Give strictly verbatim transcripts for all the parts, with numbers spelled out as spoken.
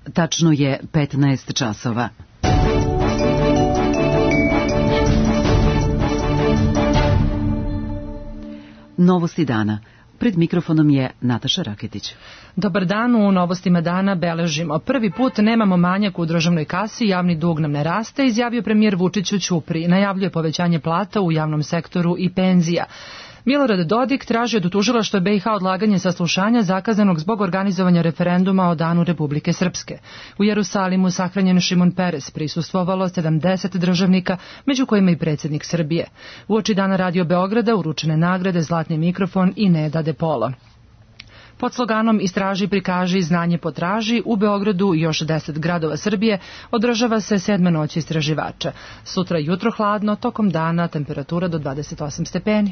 Tačno je petnaest časova. Novosti dana. Pred mikrofonom je Nataša Raketić. Dobar dan, u novostima dana beležimo. Prvi put nemamo manjak u državnoj kasi, javni dug nam ne raste, izjavio premijer Vučić u Ćupriji. Najavljuje povećanje plata u javnom sektoru i penzija. Milorad Dodik traži od tužilaštva B i H odlaganje saslušanja zakazanog zbog organizovanja referenduma o Danu Republike Srpske. U Jerusalimu sahranjen Šimon Peres, prisustvovalo sedamdeset državnika, među kojima i predsjednik Srbije. Uoči Dana Radio Beograda uručene nagrade Zlatni mikrofon i Neda De Polo. Pod sloganom Istraži, prikaži, znanje potraži, u Beogradu i još deset gradova Srbije održava se sedma noć istraživača. Sutra jutro hladno, tokom dana temperatura do dvadeset osam stepeni.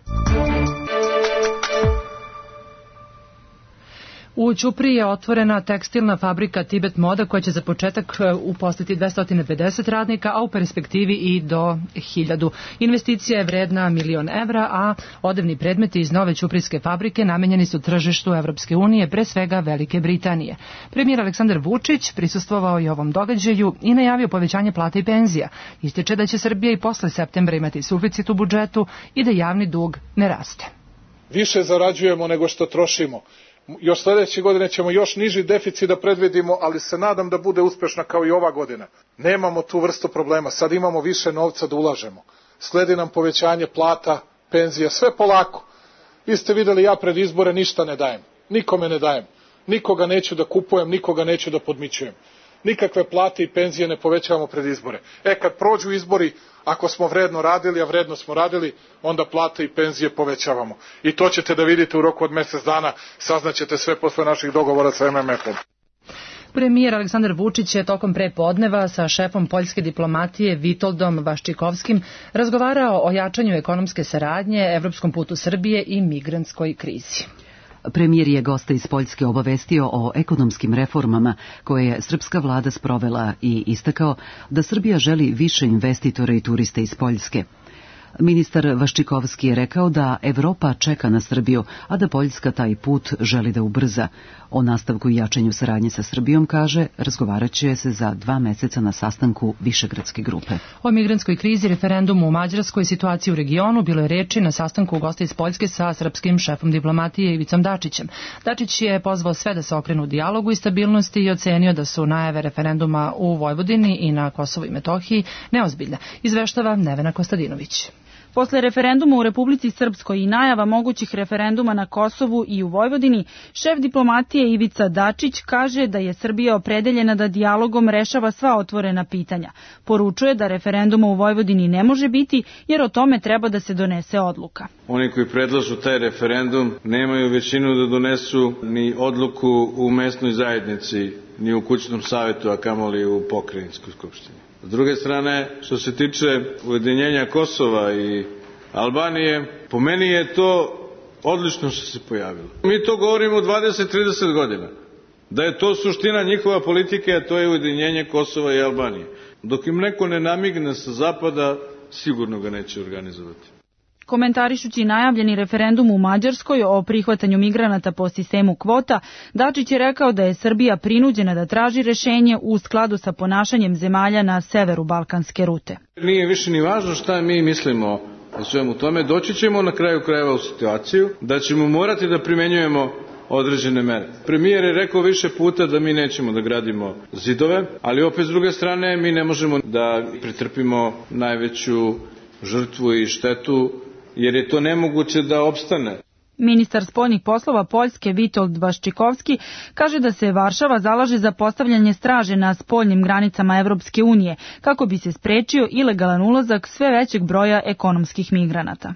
U Ćupriji je otvorena tekstilna fabrika Tibet Moda koja će za početak uposliti dvesta pedeset radnika, a u perspektivi i do hiljadu. Investicija je vredna milion evra, a odevni predmeti iz nove ćuprijske fabrike namenjeni su tržištu Evropske unije, pre svega Velike Britanije. Premijer Aleksandar Vučić prisustvovao je ovom događaju i najavio povećanje plata i penzija. Ističe da će Srbija i posle septembra imati suficit u budžetu i da javni dug ne raste. Više zarađujemo nego što trošimo. Još sljedeće godine ćemo još niži deficit da predvidimo, ali se nadam da bude uspešna kao i ova godina. Nemamo tu vrstu problema, sad imamo više novca da ulažemo. Sledi nam povećanje plata, penzija, sve polako. Vi ste videli, ja pred izbore ništa ne dajem, nikome ne dajem, nikoga neću da kupujem, nikoga neću da podmićujem. Nikakve plate i penzije ne povećavamo pred izbore. E, kad prođu izbori, ako smo vredno radili, a vredno smo radili, onda plate i penzije povećavamo. I to ćete da vidite u roku od mjesec dana, saznaćete sve posle naših dogovora sa M M F-om. Premijer Aleksandar Vučić je tokom prepodneva sa šefom poljske diplomatije Vitoldom Vaščikovskim razgovarao o jačanju ekonomske saradnje, evropskom putu Srbije i migrantskoj krizi. Premijer je gosta iz Poljske obavestio o ekonomskim reformama koje je srpska vlada sprovela i istakao da Srbija želi više investitora i turista iz Poljske. Ministar Vaščikovski je rekao da Evropa čeka na Srbiju, a da Poljska taj put želi da ubrza. O nastavku i jačanju saradnje sa Srbijom, kaže, razgovarat će se za dva meseca na sastanku Višegradske grupe. O migrantskoj krizi, referendumu u Mađarskoj i situaciji u regionu bilo je reči na sastanku gosta iz Poljske sa srpskim šefom diplomatije Ivicom Dačićem. Dačić je pozvao sve da se okrenu dijalogu i stabilnosti i ocenio da su najave referenduma u Vojvodini i na Kosovu i Metohiji neozbiljne. Izveštava Nevena Kostadinović. Posle referenduma u Republici Srpskoj i najava mogućih referenduma na Kosovu i u Vojvodini, šef diplomatije Ivica Dačić kaže da je Srbija opredeljena da dijalogom rešava sva otvorena pitanja. Poručuje da referenduma u Vojvodini ne može biti jer o tome treba da se donese odluka. Oni koji predlažu taj referendum nemaju većinu da donesu ni odluku u mesnoj zajednici, ni u kućnom savjetu, a kamoli u pokrajinskoj skupštini. S druge strane, što se tiče ujedinjenja Kosova i Albanije, po meni je to odlično što se pojavilo. Mi to govorimo dvadeset trideset godina. Da je to suština njihova politike, a to je ujedinjenje Kosova i Albanije. Dok im neko ne namigne sa zapada, sigurno ga neće organizovati. Komentarišući najavljeni referendum u Mađarskoj o prihvatanju migranata po sistemu kvota, Dačić je rekao da je Srbija prinuđena da traži rešenje u skladu sa ponašanjem zemalja na severu balkanske rute. Nije više ni važno šta mi mislimo o svemu tome, doći ćemo na kraju krajeva u situaciju da ćemo morati da primenjujemo određene mere. Premijer je rekao više puta da mi nećemo da gradimo zidove, ali opet s druge strane mi ne možemo da pretrpimo najveću žrtvu i štetu, jer je to nemoguće da opstane. Ministar spoljnih poslova Poljske Vitold Vaščikovski kaže da se Varšava zalaže za postavljanje straže na spoljnim granicama Evropske unije kako bi se sprečio ilegalan ulazak sve većeg broja ekonomskih migranata.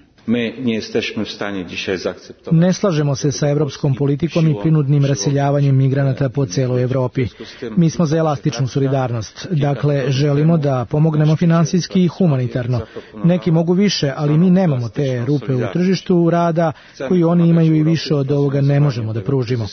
Ne slažemo se sa evropskom politikom i prinudnim raseljavanjem migranata po celoj Evropi. Mi smo za elastičnu solidarnost. Dakle, želimo da pomognemo finansijski i humanitarno. Neki mogu više, ali mi nemamo te rupe u tržištu rada koji oni imaju i više od ovoga ne možemo da pružimo.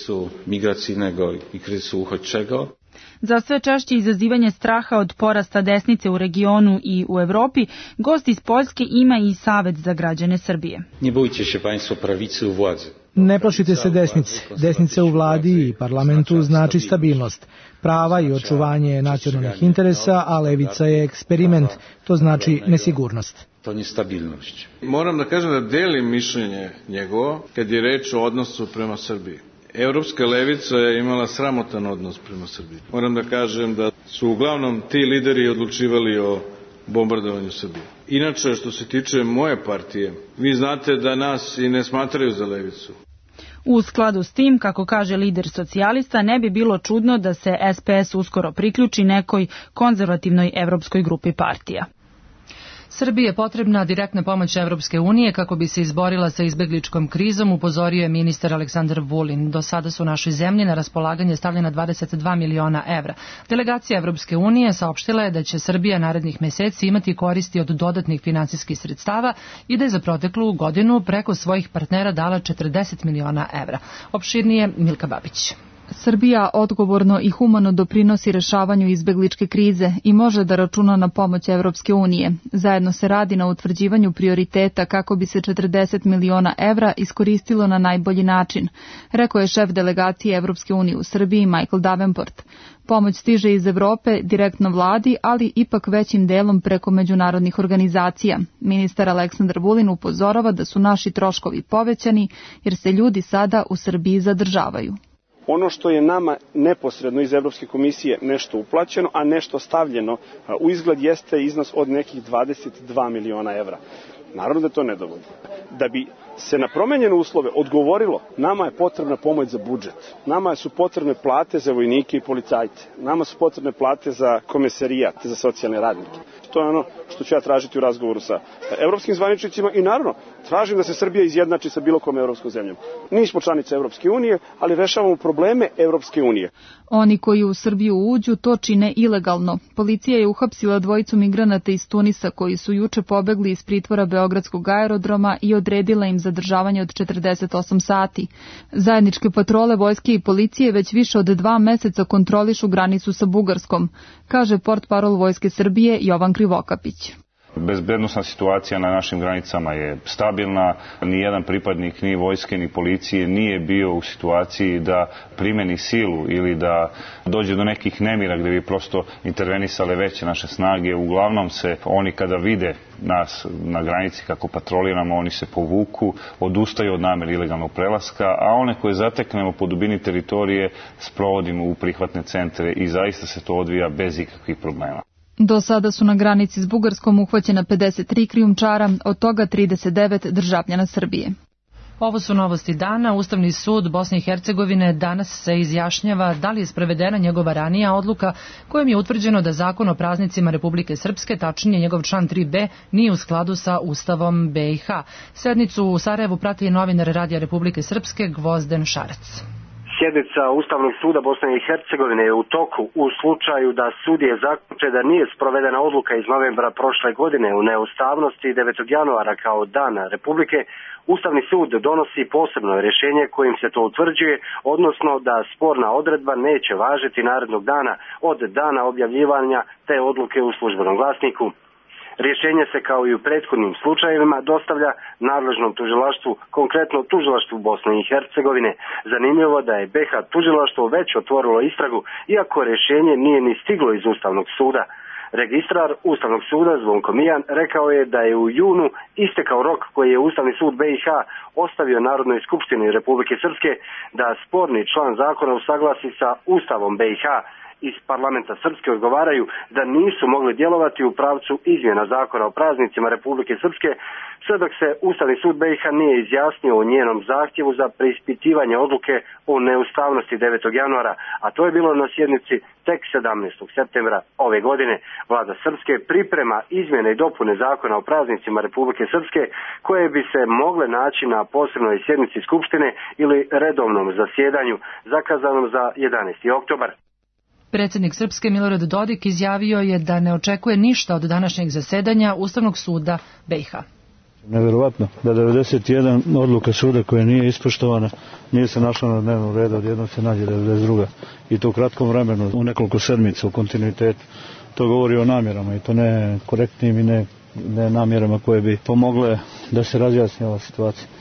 Za sve češće izazivanje straha od porasta desnice u regionu i u Evropi, gost iz Poljske ima i savjet za građane Srbije. Ne Ne plašite se desnice. Desnice u vladi i parlamentu znači stabilnost, prava i očuvanje nacionalnih interesa, a levica je eksperiment, to znači nesigurnost. To nije stabilnost. Moram da kažem da delim mišljenje njegovo kad je reč o odnosu prema Srbiji. Evropska levica je imala sramotan odnos prema Srbiji. Moram da kažem da su uglavnom ti lideri odlučivali o bombardovanju Srbije. Inače, što se tiče moje partije, vi znate da nas i ne smatraju za levicu. U skladu s tim, kako kaže lider socijalista, ne bi bilo čudno da se S P S uskoro priključi nekoj konzervativnoj evropskoj grupi partija. Srbiji je potrebna direktna pomoć Evropske unije kako bi se izborila sa izbegličkom krizom, upozorio je ministar Aleksandar Vulin. Do sada su našoj zemlji na raspolaganje stavljena dvadeset dva miliona evra. Delegacija Evropske unije saopštila je da će Srbija narednih meseci imati koristi od dodatnih finansijskih sredstava i da je za proteklu godinu preko svojih partnera dala četrdeset miliona evra. Opširnije Milka Babić. Srbija odgovorno i humano doprinosi rešavanju izbegličke krize i može da računa na pomoć Evropske unije. Zajedno se radi na utvrđivanju prioriteta kako bi se četrdeset miliona evra iskoristilo na najbolji način, rekao je šef delegacije Evropske unije u Srbiji Michael Davenport. Pomoć stiže iz Evrope direktno vladi, ali ipak većim delom preko međunarodnih organizacija. Ministar Aleksandar Vulin upozorava da su naši troškovi povećani jer se ljudi sada u Srbiji zadržavaju. Ono što je nama neposredno iz Evropske komisije nešto uplaćeno, a nešto stavljeno u izgled jeste iznos od nekih dvadeset dva miliona evra. Naravno da to ne dovoljno. Da bi se na promenjene uslove odgovorilo, nama je potrebna pomoć za budžet. Nama su potrebne plate za vojnike i policajce. Nama su potrebne plate za komesarijat, za socijalne radnike. To je ono što ću ja tražiti u razgovoru sa evropskim zvaničnicima i naravno tražim da se Srbija izjednači sa bilo kom evropskom zemljom. Nismo članice Evropske unije, ali rešavamo probleme Evropske unije. Oni koji u Srbiju uđu to čine ilegalno. Policija je uhapsila dvojicu migranata iz Tunisa koji su juče pobegli iz pritvora Beogradskog aerodroma i odredila im zadržavanje od četrdeset osam sati. Zajedničke patrole vojske i policije već više od dva meseca kontrolišu granicu sa Bugarskom, kaže portparol Vojske Srbije Jovan Krivokapić. Bezbednosna situacija na našim granicama je stabilna, nijedan pripadnik ni vojske ni policije nije bio u situaciji da primeni silu ili da dođe do nekih nemira gdje bi prosto intervenisale veće naše snage. Uglavnom se oni kada vide nas na granici kako patroliramo, oni se povuku, odustaju od namere ilegalnog prelaska, a one koje zateknemo po dubini teritorije sprovodimo u prihvatne centre i zaista se to odvija bez ikakvih problema. Do sada su na granici s Bugarskom uhvaćena pedeset tri krijumčara, od toga trideset devet državljana Srbije. Ovo su novosti dana. Ustavni sud Bosne i Hercegovine danas se izjašnjava da li je sprovedena njegova ranija odluka kojom je utvrđeno da Zakon o praznicima Republike Srpske, tačnije njegov član tri b, nije u skladu sa Ustavom B i H. Sednicu u Sarajevu prati novinar Radija Republike Srpske Gvozden Šarac. Sjednica Ustavnog suda Bosne i Hercegovine je u toku u slučaju da sudije zaključe da nije sprovedena odluka iz novembra prošle godine u neustavnosti devetog januara kao dana Republike. Ustavni sud donosi posebno rješenje kojim se to utvrđuje, odnosno da sporna odredba neće važiti narednog dana od dana objavljivanja te odluke u Službenom glasniku. Rješenje se kao i u prethodnim slučajevima dostavlja nadležnom tužilaštvu, konkretno tužilaštvu Bosne i Hercegovine. Zanimljivo da je be ha tužilaštvo već otvorilo istragu, iako rješenje nije ni stiglo iz Ustavnog suda. Registrar Ustavnog suda Zvonko Mijan rekao je da je u junu istekao rok koji je Ustavni sud be i ha ostavio Narodnoj skupštini Republike Srpske da sporni član zakona usaglasi sa Ustavom be i ha. Iz parlamenta Srpske odgovaraju da nisu mogli djelovati u pravcu izmjena zakona o praznicima Republike Srpske, sve dok se Ustavni sud be i ha nije izjasnio o njenom zahtjevu za preispitivanje odluke o neustavnosti devetog januara, a to je bilo na sjednici tek sedamnaestog septembra ove godine. Vlada Srpske priprema izmjene i dopune zakona o praznicima Republike Srpske koje bi se mogle naći na posebnoj sjednici Skupštine ili redovnom zasjedanju zakazanom za jedanaesti oktobar. Predsjednik Srpske Milorad Dodik izjavio je da ne očekuje ništa od današnjeg zasedanja Ustavnog suda be i ha. Nevjerovatno da devedeset jedan odluka suda koja nije ispoštovana nije se našla na dnevnom redu, odjednom se nađe devedeset druga i to u kratkom vremenu, u nekoliko sedmica u kontinuitetu. To govori o namjerama i to ne korektnim i ne, ne namjerama koje bi pomogle da se razjasni ova situacija.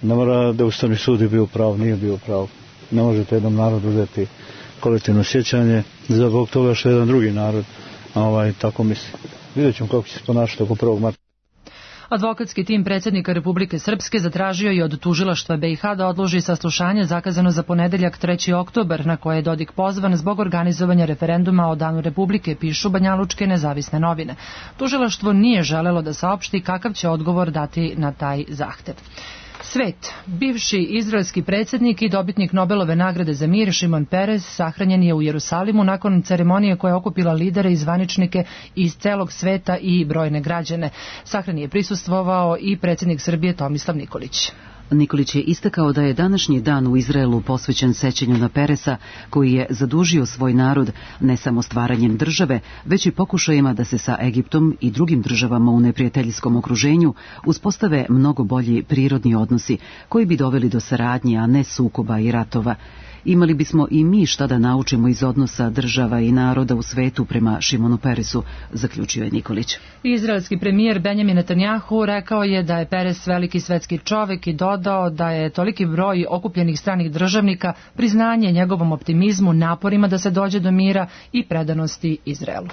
Ne mora da Ustavni sud je bio prav, nije bio prav. Ne možete jednom narodu uzeti kolektivno sjećanje zbog toga što jedan drugi narod ovaj, tako misli. Vidjet ćemo kako će se ponašati oko prvog marta. Advokatski tim predsjednika Republike Srpske zatražio je od tužilaštva B i H da odloži saslušanje zakazano za ponedeljak treći oktobar, na koje je Dodik pozvan zbog organizovanja referenduma o Danu Republike, pišu banjalučke nezavisne novine. Tužilaštvo nije želelo da saopšti kakav će odgovor dati na taj zahtev. Svet. Bivši izraelski predsjednik i dobitnik Nobelove nagrade za mir Šimon Peres sahranjen je u Jerusalimu nakon ceremonije koja je okupila lidere i zvaničnike iz celog sveta i brojne građane. Sahrani je prisustvovao i predsjednik Srbije Tomislav Nikolić. Nikolić je istakao da je današnji dan u Izraelu posvećen sećanju na Peresa, koji je zadužio svoj narod ne samo stvaranjem države, već i pokušajima da se sa Egiptom i drugim državama u neprijateljskom okruženju uspostave mnogo bolji prirodni odnosi, koji bi doveli do saradnje, a ne sukoba i ratova. Imali bismo i mi šta da naučimo iz odnosa država i naroda u svetu prema Šimonu Peresu, zaključio je Nikolić. Izraelski premijer Benjamin Netanjahu rekao je da je Peres veliki svetski čovjek i dodao da je toliki broj okupljenih stranih državnika priznanje njegovom optimizmu, naporima da se dođe do mira i predanosti Izraelu.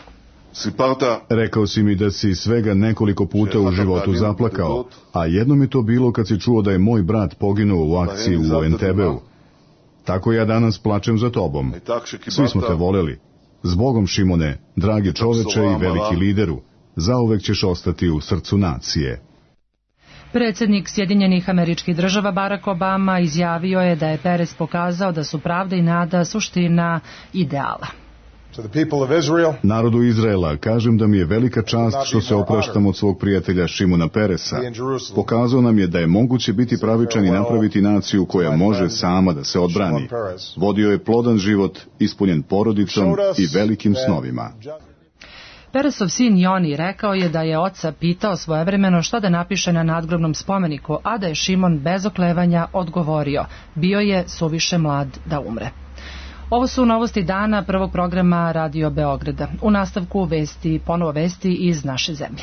Rekao si mi da si svega nekoliko puta u životu zaplakao, a jednom je to bilo kad si čuo da je moj brat poginuo u akciji u Entebeu. Tako ja danas plačem za tobom. Svi smo te voleli. Zbogom, Šimone, dragi čoveče i veliki lideru, zauvek ćeš ostati u srcu nacije. Predsjednik Sjedinjenih Američkih Država Barack Obama izjavio je da je Peres pokazao da su pravda i nada suština ideala. Narodu Izraela kažem da mi je velika čast što se opraštam od svog prijatelja Šimona Peresa. Pokazao nam je da je moguće biti pravičan i napraviti naciju koja može sama da se odbrani. Vodio je plodan život, ispunjen porodicom i velikim snovima. Peresov sin Joni rekao je da je oca pitao svojevremeno šta da napiše na nadgrobnom spomeniku, a da je Šimon bez oklevanja odgovorio: bio je suviše mlad da umre. Ovo su novosti dana prvog programa Radio Beograda. U nastavku vesti, ponovo vesti iz naše zemlje.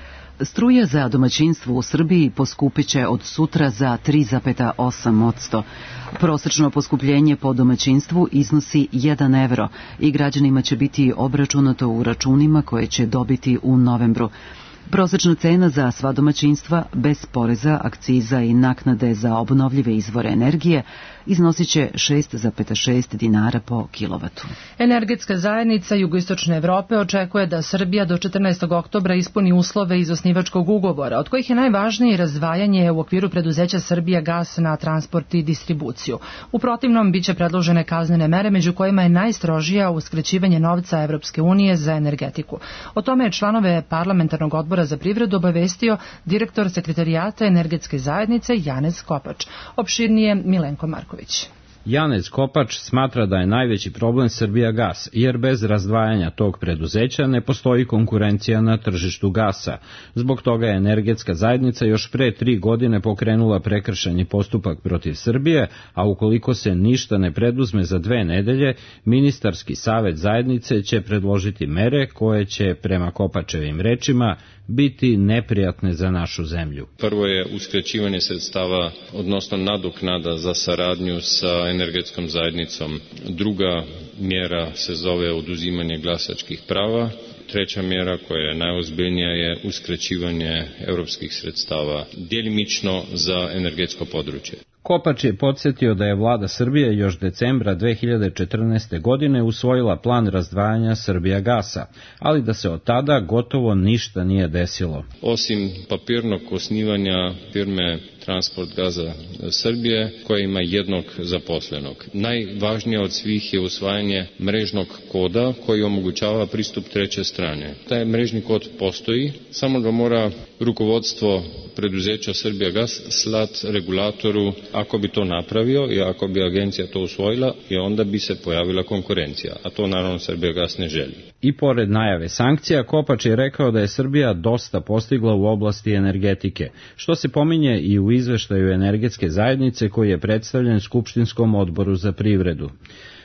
Struja za domaćinstvo u Srbiji poskupit će od sutra za tri zarez osam posto. Prosečno poskupljenje po domaćinstvu iznosi jedan evro i građanima će biti obračunato u računima koje će dobiti u novembru. Prosečna cena za sva domaćinstva, bez poreza, akciza i naknade za obnovljive izvore energije, iznosit će šest zarez šest dinara po kilovatu. Energetska zajednica Jugoistočne Evrope očekuje da Srbija do četrnaestog oktobra ispuni uslove iz osnivačkog ugovora, od kojih je najvažnije razdvajanje u okviru preduzeća Srbija gas na transport i distribuciju. U protivnom biće predložene kaznene mere, među kojima je najstrožija uskraćivanje novca Evropske unije za energetiku. O tome je članove parlamentarnog odbora za privredu obavestio direktor sekretarijata energetske zajednice Janez Kopač. Opširnije Milenko Marković. Janez Kopač smatra da je najveći problem Srbijagas, jer bez razdvajanja tog preduzeća ne postoji konkurencija na tržištu gasa. Zbog toga je energetska zajednica još pre tri godine pokrenula prekršajni postupak protiv Srbije, a ukoliko se ništa ne preduzme za dve nedelje, ministarski savet zajednice će predložiti mere koje će, prema Kopačevim rečima, biti neprijatne za našu zemlju. Prvo je uskraćivanje sredstava, odnosno nadoknada za saradnju sa energetskom zajednicom. Druga mjera se zove oduzimanje glasačkih prava. Treća mjera, koja je najozbiljnija, je uskraćivanje europskih sredstava, djelimično za energetsko područje. Kopač je podsjetio da je vlada Srbije još decembra dve hiljade četrnaeste. godine usvojila plan razdvajanja Srbijagasa, ali da se od tada gotovo ništa nije desilo. Osim papirnog osnivanja firme Transport gaza Srbije, koja ima jednog zaposlenog. Najvažnije od svih je usvajanje mrežnog koda koji omogućava pristup treće strane. Taj mrežni kod postoji, samo ga mora rukovodstvo preduzeća Srbijagas slat regulatoru. Ako bi to napravio i ako bi agencija to usvojila, i onda bi se pojavila konkurencija, a to naravno Srbijagas ne želi. I pored najave sankcija, Kopač je rekao da je Srbija dosta postigla u oblasti energetike, što se pominje i u izveštaju energetske zajednice koji je predstavljen Skupštinskom odboru za privredu.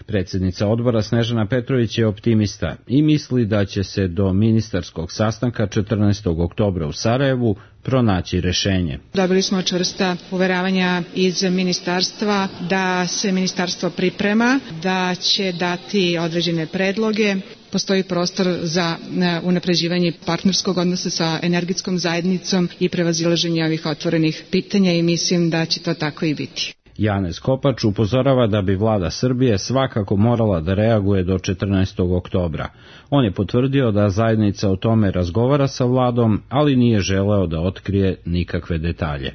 Predsjednica odbora Snežana Petrović je optimista i misli da će se do ministarskog sastanka četrnaestog oktobra u Sarajevu pronaći rešenje. Dobili smo čvrsta uveravanja iz ministarstva da se ministarstvo priprema, da će dati određene predloge. Postoji prostor za unapređivanje partnerskog odnosa sa energetskom zajednicom i prevazilaženje ovih otvorenih pitanja i mislim da će to tako i biti. Janez Kopač upozorava da bi vlada Srbije svakako morala da reaguje do četrnaestog oktobra. On je potvrdio da zajednica o tome razgovara sa vladom, ali nije želeo da otkrije nikakve detalje.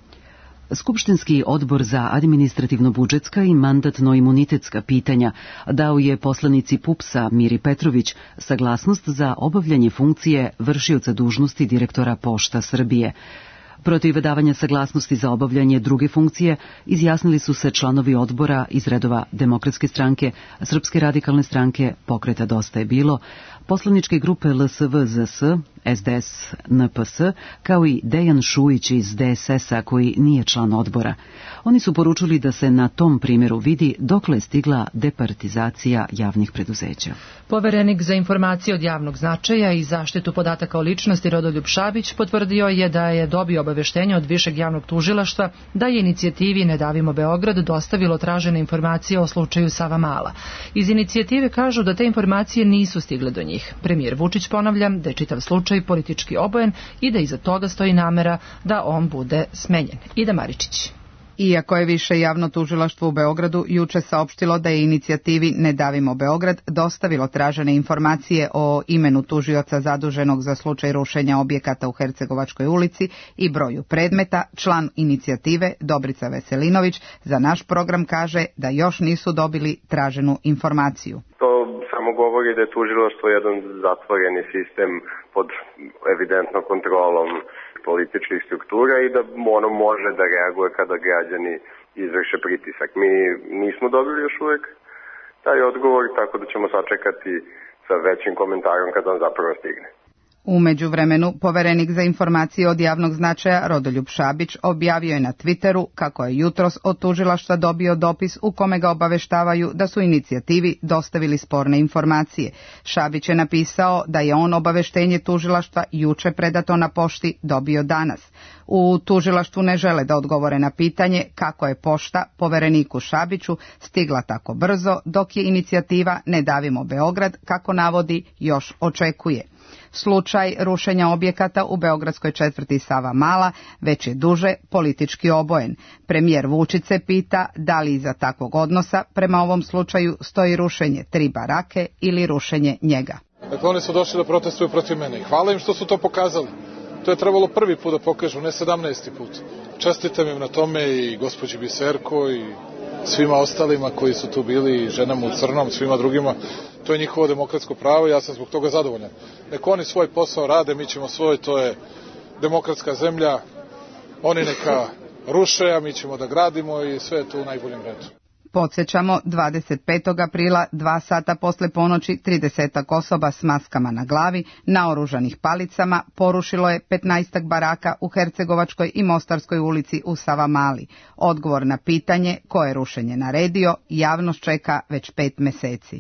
Skupštinski odbor za administrativno-budžetska i mandatno-imunitetska pitanja dao je poslanici P U P S-a Miri Petrović saglasnost za obavljanje funkcije vršioca dužnosti direktora Pošta Srbije. Protiv davanja saglasnosti za obavljanje druge funkcije izjasnili su se članovi odbora iz redova Demokratske stranke, Srpske radikalne stranke, Pokreta Dosta je bilo, poslaničke grupe L S V Z S, S D S N P S, kao i Dejan Šujić iz D S S-a koji nije član odbora. Oni su poručili da se na tom primjeru vidi dokle je stigla departizacija javnih preduzeća. Poverenik za informacije od javnog značaja i zaštitu podataka o ličnosti Rodoljub Šabić potvrdio je da je dobio obaveštenje od Višeg javnog tužilaštva da je inicijativi Ne davimo Beograd dostavilo tražene informacije o slučaju Savamala. Iz inicijative kažu da te informacije nisu stigle do njih. Premijer Vučić ponavlja da je čitav slučaj politički obojen i da iza toga stoji namera da on bude smenjen. Ida Maričić. Iako je Više javno tužilaštvo u Beogradu juče saopštilo da je inicijativi Ne davimo Beograd dostavilo tražene informacije o imenu tužioca zaduženog za slučaj rušenja objekata u Hercegovačkoj ulici i broju predmeta, član inicijative Dobrica Veselinović za naš program kaže da još nisu dobili traženu informaciju. To samo govori da je tužilaštvo jedan zatvoreni sistem pod evidentnom kontrolom političkih struktura i da ono može da reaguje kada građani izvrše pritisak. Mi nismo dobili još uvek taj odgovor, tako da ćemo sačekati sa većim komentarom kada on zapravo stigne. U međuvremenu, poverenik za informacije od javnog značaja Rodoljub Šabić objavio je na Twitteru kako je jutros od tužilaštva dobio dopis u kome ga obaveštavaju da su inicijativi dostavili sporne informacije. Šabić je napisao da je on obaveštenje tužilaštva juče predato na pošti dobio danas. U tužilaštvu ne žele da odgovore na pitanje kako je pošta povereniku Šabiću stigla tako brzo, dok je inicijativa Ne davimo Beograd, kako navodi, još očekuje. Slučaj rušenja objekata u beogradskoj četvrti Savamala već je duže politički obojen. Premijer Vučić se pita da li iza takvog odnosa prema ovom slučaju stoji rušenje tri barake ili rušenje njega. Dakle, oni su došli da protestuju protiv mene i hvala im što su to pokazali. To je trebalo prvi put da pokažu, ne sedamnaesti put. Čestitam im na tome i gospođi Biserko i svima ostalima koji su tu bili, i ženama u crnom, svima drugima. To je njihovo demokratsko pravo i ja sam zbog toga zadovoljan. Nek oni svoj posao rade, mi ćemo svoj, to je demokratska zemlja. Oni neka ruše, a mi ćemo da gradimo i sve je to u najboljem redu. Podsjećamo, dvadeset petog aprila, dva sata posle ponoći, tridesetak osoba s maskama na glavi, naoružanih palicama, porušilo je petnaestak baraka u Hercegovačkoj i Mostarskoj ulici u Savamali. Odgovor na pitanje ko je rušenje naredio, javnost čeka već pet meseci.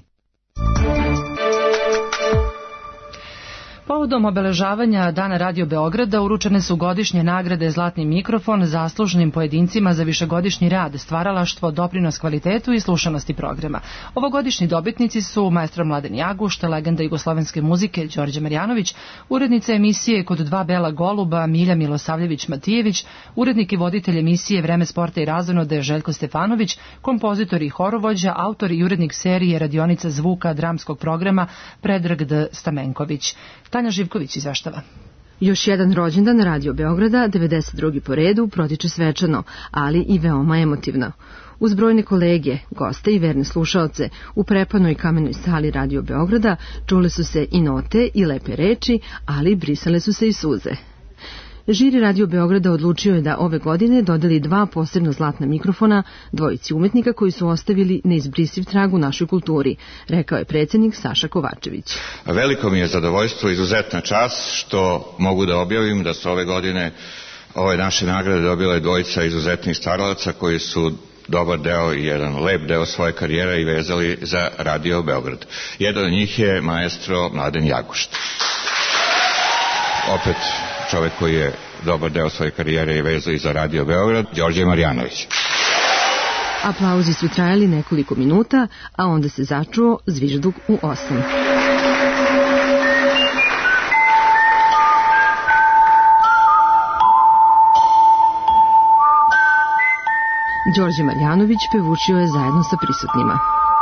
Povodom obeležavanja Dana Radio Beograda uručene su godišnje nagrade Zlatni mikrofon zaslužnim pojedincima za višegodišnji rad, stvaralaštvo, doprinos kvalitetu i slušanosti programa. Ovogodišnji dobitnici su maestro Mladen Jaguš, legenda jugoslovenske muzike Đorđe Marjanović, urednica emisije Kod dva bela goluba Milja Milosavljević-Matijević, urednik i voditelj emisije Vreme sporta i razonode Željko Stefanović, kompozitor i horovođa, autor i urednik serije Radionica zvuka dramskog programa Predrag D. Stamenković. Tanja Živković izveštava. Još jedan rođendan Radio Beograda, devedeset drugi po redu, protiče svečano, ali i veoma emotivno. Uz brojne kolege, goste i verne slušaoce, u prepanoj kamenoj sali Radio Beograda čule su se i note i lepe reči, ali brisale su se i suze. Žiri Radio Beograda odlučio je da ove godine dodeli dva posebna zlatna mikrofona dvojici umetnika koji su ostavili neizbrisiv trag u našoj kulturi, rekao je predsjednik Saša Kovačević. Veliko mi je zadovoljstvo, izuzetna čast što mogu da objavim da su ove godine ove naše nagrade dobile dvojica izuzetnih stvaralaca koji su dobar deo i jedan lep deo svoje karijere i vezali za Radio Beograd. Jedan od njih je maestro Mladen Jagušt. Opet čovjek koji je dobar deo svoje karijere i vezao i za Radio Beograd, Đorđe Marjanović. Aplauzi su trajali nekoliko minuta, a onda se začuo zvižduk u osam. Đorđe Marjanović pevučio je zajedno sa prisutnima.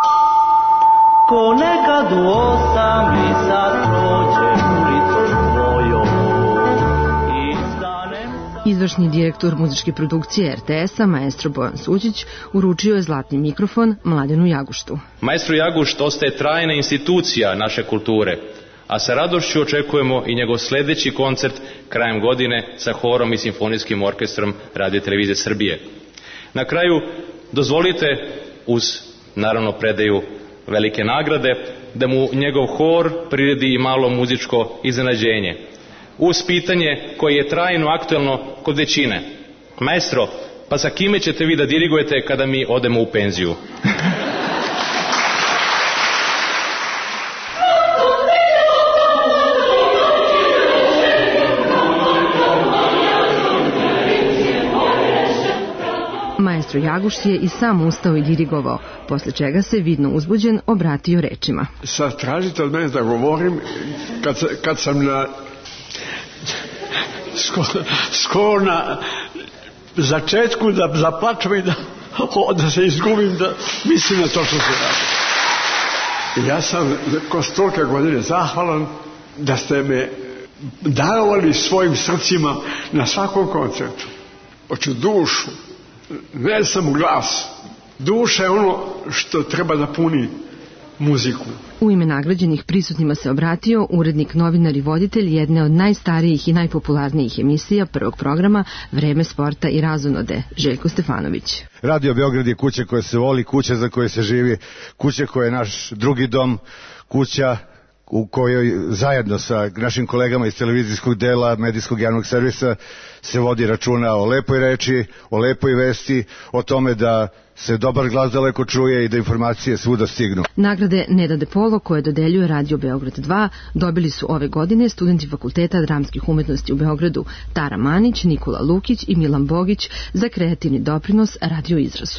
Ko nekad u osam i sad prođe ulicom tvojom i stanem... Izvršni direktor muzičke produkcije er te es-a, maestro Bojan Suđić, uručio je zlatni mikrofon Mladenu Jaguštu. Maestro Jagušt ostaje trajna institucija naše kulture, a sa radošću očekujemo i njegov sledeći koncert krajem godine sa horom i simfonijskim orkestrom Radio Televizije Srbije. Na kraju, dozvolite, uz naravno predaju velike nagrade, da mu njegov hor priredi i malo muzičko iznenađenje. Uz pitanje koje je trajno aktuelno kod većine. Maestro, pa sa kime ćete vi da dirigujete kada mi odemo u penziju? Maestro Jagušt je i sam ustao i dirigovao, posle čega se vidno uzbuđen obratio rečima. Sad tražite od mene da govorim kad, kad sam na skoro, skoro na začetku da zaplačem i da, da se izgubim, da mislim na to što se radi. Ja sam ko stolika godine zahvalan da ste me darovali svojim srcima na svakom koncertu. Hoću dušu, ne samo glas. Duša je ono što treba da puni muziku. U ime nagrađenih prisutnima se obratio urednik, novinar i voditelj jedne od najstarijih i najpopularnijih emisija prvog programa Vreme sporta i razonode, Željko Stefanović. Radio Beograd je kuća koja se voli, kuća za koje se živi, kuća koja je naš drugi dom, kuća u kojoj zajedno sa našim kolegama iz televizijskog dela, medijskog javnog servisa se vodi računa o lepoj reči, o lepoj vesti, o tome da se dobar glas daleko čuje i da informacije svuda stignu. Nagrade Neda De Polo, koje dodeljuje Radio Beograd dva, dobili su ove godine studenti Fakulteta dramskih umetnosti u Beogradu Tara Manić, Nikola Lukić i Milan Bogić za kreativni doprinos radio izrazu.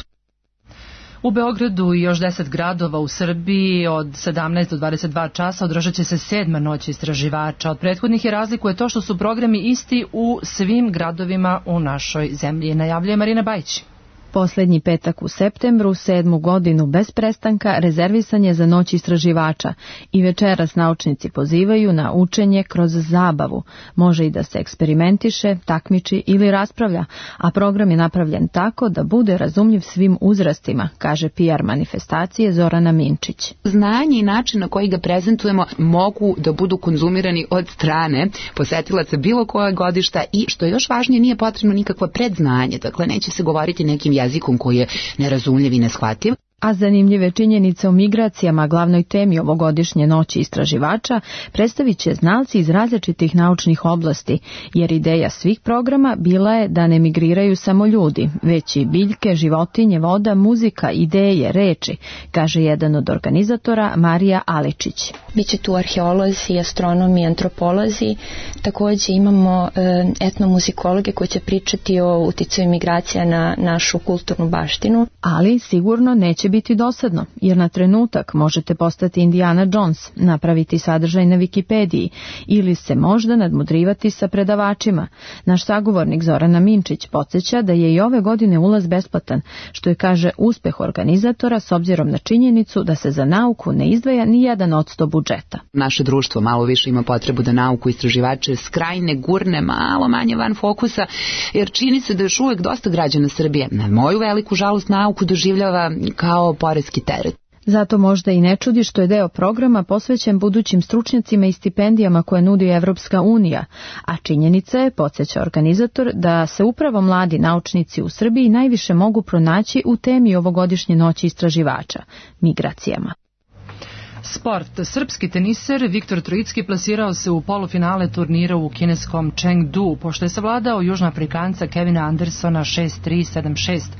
U Beogradu i još deset gradova u Srbiji od sedamnaest do dvadeset dva časa održat će se sedma noć istraživača. Od prethodnih je razlikuje to što su programi isti u svim gradovima u našoj zemlji. Najavljuje Marina Bajić. Poslednji petak u septembru, sedmu godinu bez prestanka, rezervisan je za noć istraživača i večeras naučnici pozivaju na učenje kroz zabavu. Može i da se eksperimentiše, takmiči ili raspravlja, a program je napravljen tako da bude razumljiv svim uzrastima, kaže P R manifestacije Zorana Minčić. Znanje i način na koji ga prezentujemo mogu da budu konzumirani od strane posetilaca bilo koje godišta i, što je još važnije, nije potrebno nikakva predznanje, dakle neće se govoriti nekim jezikom koji je nerazumljiv i neshvatljiv. A zanimljive činjenice o migracijama, glavnoj temi ovogodišnje noći istraživača, predstavit će znalci iz različitih naučnih oblasti, jer ideja svih programa bila je da ne migriraju samo ljudi, već i biljke, životinje, voda, muzika, ideje, reči, kaže jedan od organizatora, Marija Aličić. Biće tu arheolozi, astronomi, antropolozi, takođe imamo etnomuzikologe koji će pričati o uticaju migracija na našu kulturnu baštinu. Ali sigurno neće biti dosadno, jer na trenutak možete postati Indiana Jones, napraviti sadržaj na Wikipediji ili se možda nadmudrivati sa predavačima. Naš sagovornik Zorana Minčić podsjeća da je i ove godine ulaz besplatan, što je, kaže, uspeh organizatora s obzirom na činjenicu da se za nauku ne izdvaja ni jedan odsto budžeta. Naše društvo malo više ima potrebu da nauku istraživače skrajne, gurne malo manje van fokusa, jer čini se da još uvek dosta građana Srbije, na moju veliku žalost, nauku doživljava kao poreski teret. Zato možda i ne čudi što je deo programa posvećen budućim stručnjacima i stipendijama koje nudi Evropska unija, a činjenica je, podsjeća organizator, da se upravo mladi naučnici u Srbiji najviše mogu pronaći u temi ovogodišnje noći istraživača, migracijama. Sport. Srpski teniser Viktor Trojicki plasirao se u polufinale turnira u kineskom Chengdu, pošto je savladao Južnoafrikanca Kevina Andersona šest tri sedam šest.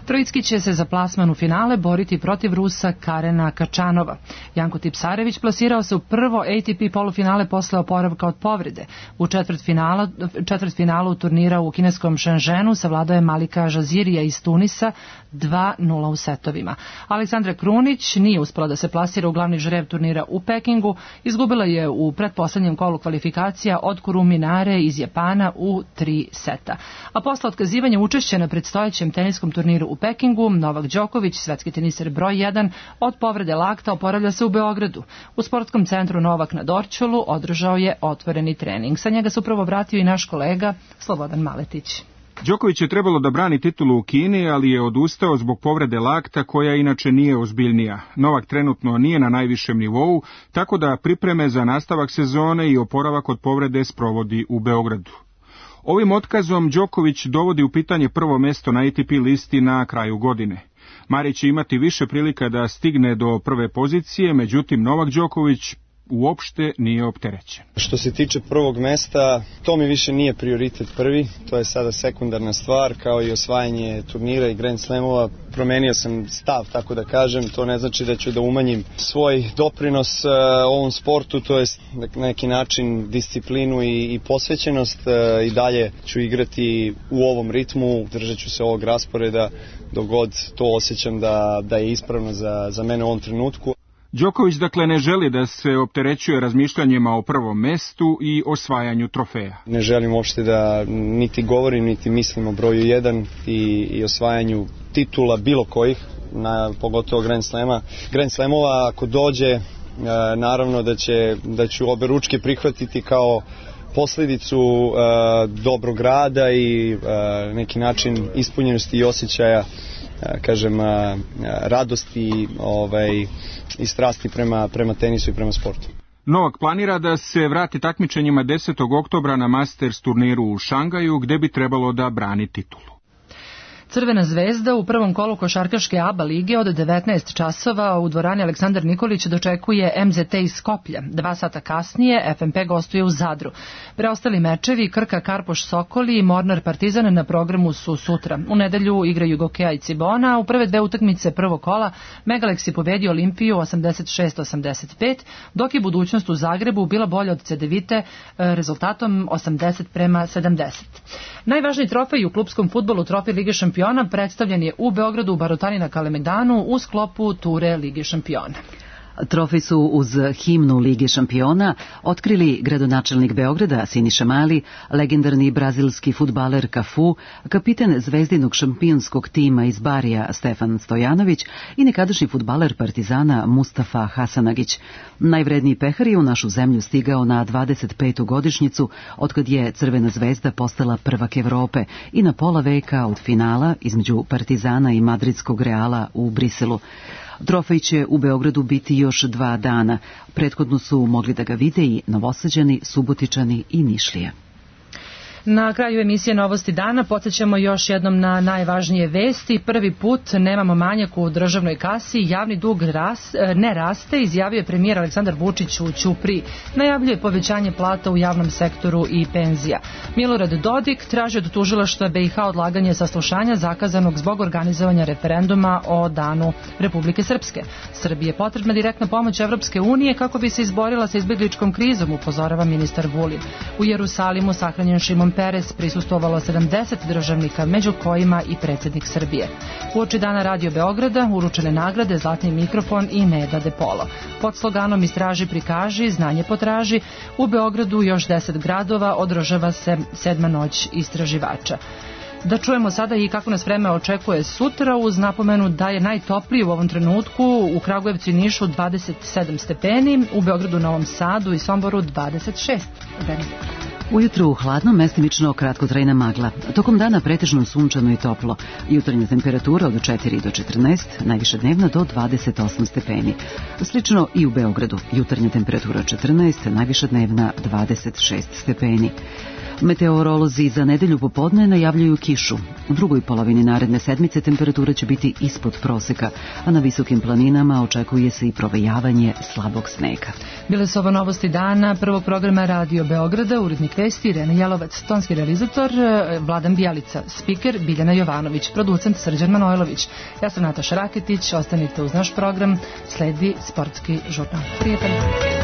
Trojicki će se za plasman u finale boriti protiv Rusa Karena Kačanova. Janko Tipsarević plasirao se u prvo A T P polufinale posle oporavka od povrede. U četvrtfinalu, četvrtfinalu turnira u kineskom Shenzhenu savladao je Malika Žazirija iz Tunisa dva nula u setovima. Aleksandra Krunić nije uspela da se plasira u glavni žreb turnira u Pekingu, izgubila je u pretposlednjem kolu kvalifikacija od Kuru Minare iz Japana u tri seta. A posle otkazivanja učešća na predstojećem teniskom turniru u Pekingu, Novak Đoković, svetski teniser broj jedan, od povrede lakta oporavlja se u Beogradu. U sportskom centru Novak na Dorćolu održao je otvoreni trening. Sa njega se upravo vratio i naš kolega Slobodan Maletić. Đoković je trebalo da brani titulu u Kini, ali je odustao zbog povrede lakta koja inače nije ozbiljnija. Novak trenutno nije na najvišem nivou, tako da pripreme za nastavak sezone i oporavak od povrede sprovodi u Beogradu. Ovim otkazom Đoković dovodi u pitanje prvo mesto na A T P listi na kraju godine. Marić će imati više prilika da stigne do prve pozicije, međutim Novak Đoković uopšte nije opterećen. Što se tiče prvog mesta, to mi više nije prioritet prvi, to je sada sekundarna stvar, kao i osvajanje turnira i Grand Slamova. Promenio sam stav, tako da kažem, to ne znači da ću da umanjim svoj doprinos uh, ovom sportu, to je na neki način disciplinu i, i posvećenost. Uh, I dalje ću igrati u ovom ritmu, držat ću se ovog rasporeda dok god to osjećam da, da je ispravno za, za mene u ovom trenutku. Đoković dakle ne želi da se opterećuje razmišljanjima o prvom mestu i osvajanju trofeja. Ne želim uopšte da niti govorim, niti mislim o broju jedan i, i osvajanju titula bilo kojih, na, pogotovo Grand Slema. Grand Slamova ako dođe, e, naravno da, će, da ću obe ručke prihvatiti kao posljedicu e, dobrog rada i e, neki način ispunjenosti i osjećaja, kažem, radosti ovaj, i strasti prema, prema tenisu i prema sportu. Novak planira da se vrati takmičenjima desetog oktobra na Masters turniru u Šangaju, gde bi trebalo da brani titulu. Crvena zvezda u prvom kolu košarkaške A B A lige od devetnaest časova u dvorani Aleksandar Nikolić dočekuje M Z T iz Skoplja. Dva sata kasnije F M P gostuje u Zadru. Preostali mečevi Krka, Karpoš, Sokoli i Mornar, Partizan na programu su sutra. U nedelju igraju Gokeja i Cibona. U prve dve utakmice prvog kola Megalex je pobedio Olimpiju osamdeset šest osamdeset pet, dok je budućnost u Zagrebu bila bolja od Cedevite rezultatom osamdeset prema sedamdeset. Najvažniji trofej u klupskom fudbalu, trofej Lige šampiona, predstavljen je u Beogradu u Barotani na Kalemegdanu u sklopu ture Lige šampiona. Trofej su uz himnu Lige šampiona otkrili gradonačelnik Beograda Siniša Mali, legendarni brazilski fudbaler Cafu, kapiten zvezdinog šampionskog tima iz Barija Stefan Stojanović i nekadašnji fudbaler Partizana Mustafa Hasanagić. Najvredniji pehar je u našu zemlju stigao na dvadeset petu godišnjicu otkad je Crvena zvezda postala prvak Evrope i na pola veka od finala između Partizana i madridskog Reala u Briselu. Trofej će u Beogradu biti još dva dana. Prethodno su mogli da ga vide i Novosađani, Subotičani i Nišlije. Na kraju emisije Novosti dana podsjećamo još jednom na najvažnije vesti. Prvi put nemamo manjak u državnoj kasi, javni dug ras, ne raste, izjavio je premijer Aleksandar Vučić u Ćupriji. Najavljuje povećanje plata u javnom sektoru i penzija. Milorad Dodik traži od tužilaštva B i H odlaganje saslušanja zakazanog zbog organizovanja referenduma o danu Republike Srpske. Srbiji je potrebna direktna pomoć Evropske unije kako bi se izborila sa izbjegličkom krizom, upozorava ministar Vulin. U Jerusalimu sahranjen Šimon Peres, prisustvovalo sedamdeset državnika, među kojima i predsjednik Srbije. Uoči dana Radio Beograda uručene nagrade Zlatni mikrofon i Neda De Polo. Pod sloganom Istraži, prikaži, znanje potraži, u Beogradu još deset gradova održava se sedma noć istraživača. Da čujemo sada i kako nas vreme očekuje sutra, uz napomenu da je najtopliji u ovom trenutku u Kragujevcu i Nišu dvadeset sedam stepeni, u Beogradu, Novom Sadu i Somboru dvadeset šest. Ujutru hladno, mestimično kratkotrajna magla. Tokom dana pretežno sunčano i toplo. Jutarnja temperatura od četiri do četrnaest, najviša dnevna do dvadeset osam stepeni. Slično i u Beogradu. Jutarnja temperatura četrnaest, najviša dnevna dvadeset šest stepeni. Meteorolozi za nedelju popodne najavljuju kišu. U drugoj polovini naredne sedmice temperatura će biti ispod proseka, a na visokim planinama očekuje se i provejavanje slabog snega. Bile su ovo Novosti dana prvog programa Radio Beograda, urednik Vesti Irena Jelovac, tonski realizator Vladan Bjelica, spiker Biljana Jovanović, producent Srđan Manojlović. Ja sam Nataša Raketić, ostanite uz naš program, sledi sportski žurnal. Prijatelj.